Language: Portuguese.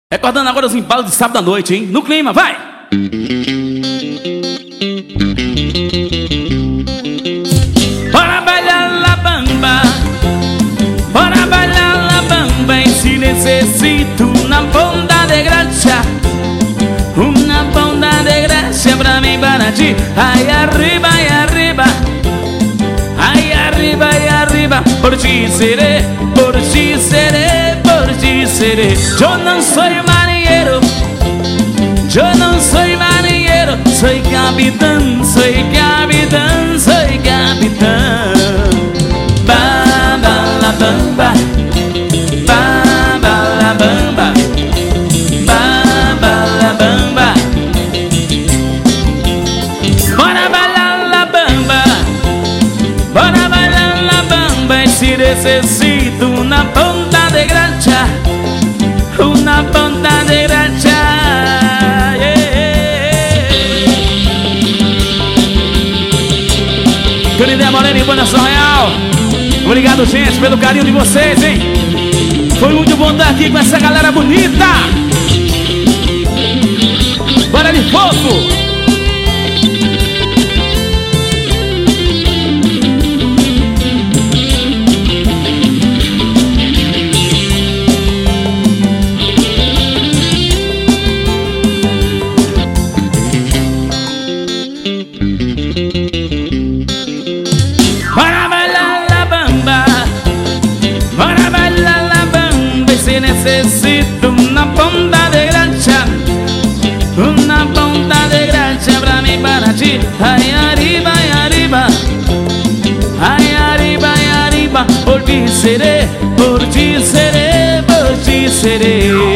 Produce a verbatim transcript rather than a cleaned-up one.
Recordando agora os embalos de sábado à noite, hein? No clima, vai! Bora bailar la bamba, bora bailar la bamba. E se necessito una ponta de gracia, una ponta de gracia pra mim, para ti. Aí arriba, aí arriba, aí arriba, aí arriba. Por ti seré, por ti seré, por ti seré. Yo no soy marinero, yo no soy marinero, soy capitán, soy capitán, soy capitán. Bamba la bamba, bamba la bamba, bamba la bamba. Bora bailar la bamba, bora bailar la bamba. E se necessito una ponta de gracia, una ponta de gracia, yeah. Querida Morena e Banda São Real, obrigado, gente, pelo carinho de vocês, hein? Foi muito bom estar aqui com essa galera bonita. Bora de fogo! Bora bailar la bamba, bora bailar la bamba. E se necessito una ponta de gracia, una ponta de gracia pra mim, para ti. Aí arriba, aí arriba, aí arriba, aí arriba. Por ti seré, por ti seré, por ti seré.